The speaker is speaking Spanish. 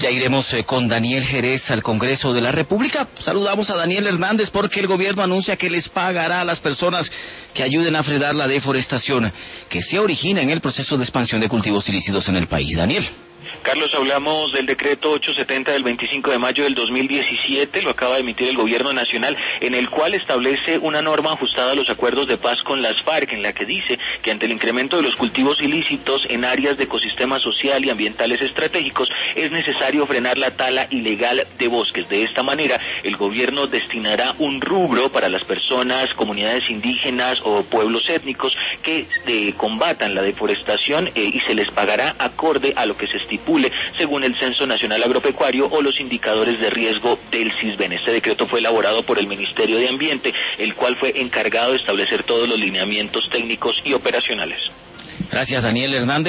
Ya iremos con Daniel Jerez al Congreso de la República. Saludamos a Daniel Hernández porque el gobierno anuncia que les pagará a las personas que ayuden a frenar la deforestación que se origina en el proceso de expansión de cultivos ilícitos en el país. Daniel. Carlos, hablamos del decreto 870 del 25 de mayo del 2017, lo acaba de emitir el gobierno nacional, en el cual establece una norma ajustada a los acuerdos de paz con las FARC, en la que dice que ante el incremento de los cultivos ilícitos en áreas de ecosistema social y ambientales estratégicos, es necesario frenar la tala ilegal de bosques. De esta manera, el gobierno destinará un rubro para las personas, comunidades indígenas o pueblos étnicos que combatan la deforestación y se les pagará acorde a lo que se estipula según el Censo Nacional Agropecuario o los indicadores de riesgo del CISBEN. Este decreto fue elaborado por el Ministerio de Ambiente, el cual fue encargado de establecer todos los lineamientos técnicos y operacionales. Gracias, Daniel Hernández.